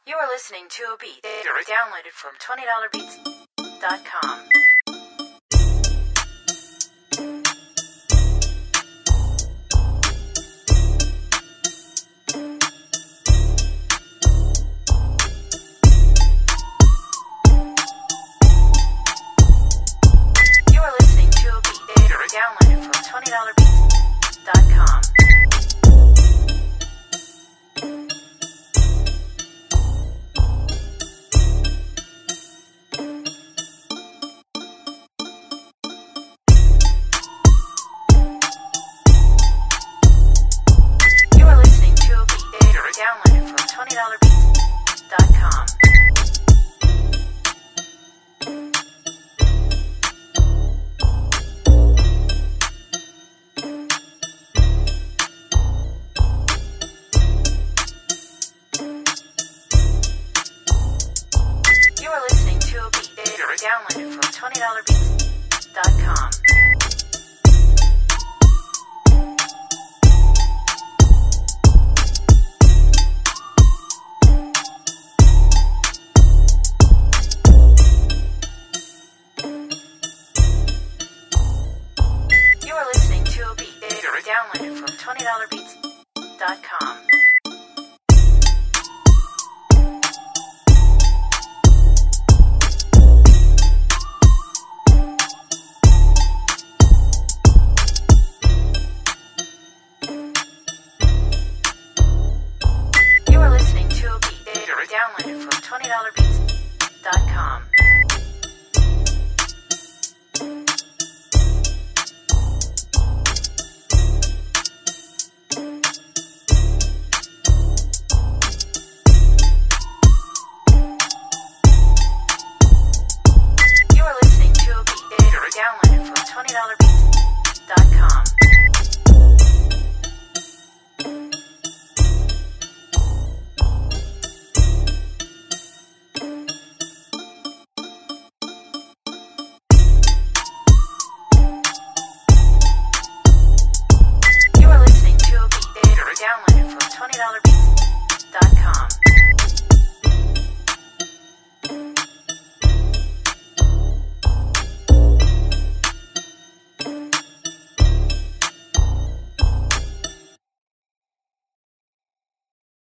You are listening to a beat downloaded from $20beats.com. You are listening to a beat downloaded from $20beats.com. Downloaded from $20beats.com. You are listening to a beat downloaded from $20beats.com. Downloaded from $20beats.com. You are listening to a beat downloaded from $20beats.com.